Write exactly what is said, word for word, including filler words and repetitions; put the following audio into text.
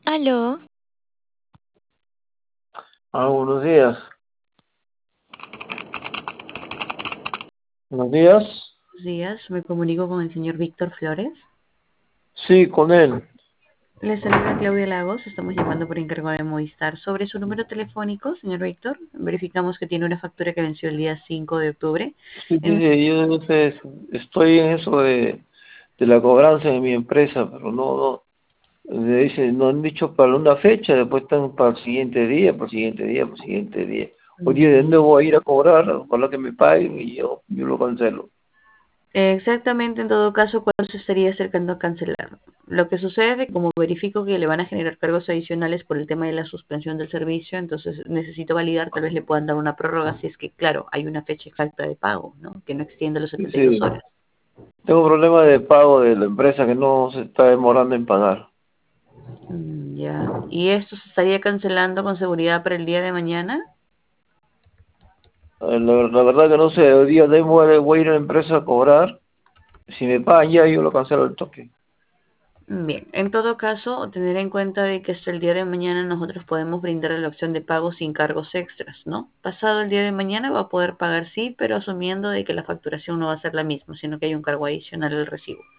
Aló, Ah, buenos días. Buenos días. Buenos días, me comunico con el señor Víctor Flores. Sí, con él. Le saluda Claudia Lagos, estamos llamando por encargo de Movistar. Sobre su número telefónico, señor Víctor, verificamos que tiene una factura que venció el día cinco de octubre. Sí, sí, En- sí, yo no sé, estoy en eso de, de la cobranza de mi empresa, pero no, no, me dicen, no han dicho para una fecha, después están para el siguiente día, para el siguiente día, para el siguiente día. Hoy día, ¿de dónde Mm, voy a ir a cobrar? Ojalá que me paguen y yo, yo lo cancelo. Exactamente, en todo caso, ¿cuándo se estaría acercando a cancelar? Lo que sucede, como verifico que le van a generar cargos adicionales por el tema de la suspensión del servicio, entonces necesito validar, tal vez le puedan dar una prórroga si es que, claro, hay una fecha exacta de pago, ¿no? Que no extiende los Sí, setenta y dos sí, horas. tengo problemas de pago de la empresa que no se está demorando en pagar. Mm, ya. ¿Y esto se estaría cancelando con seguridad para el día de mañana? Eh, La, la verdad que no sé, hoy día de- voy a voy a ir a la empresa a cobrar. Si me pagan ya, yo lo cancelo al toque. Bien, en todo caso, tener en cuenta de que hasta el día de mañana nosotros podemos brindar la opción de pago sin cargos extras, ¿no? Pasado el día de mañana va a poder pagar sí, pero asumiendo de que la facturación no va a ser la misma, sino que hay un cargo adicional al recibo.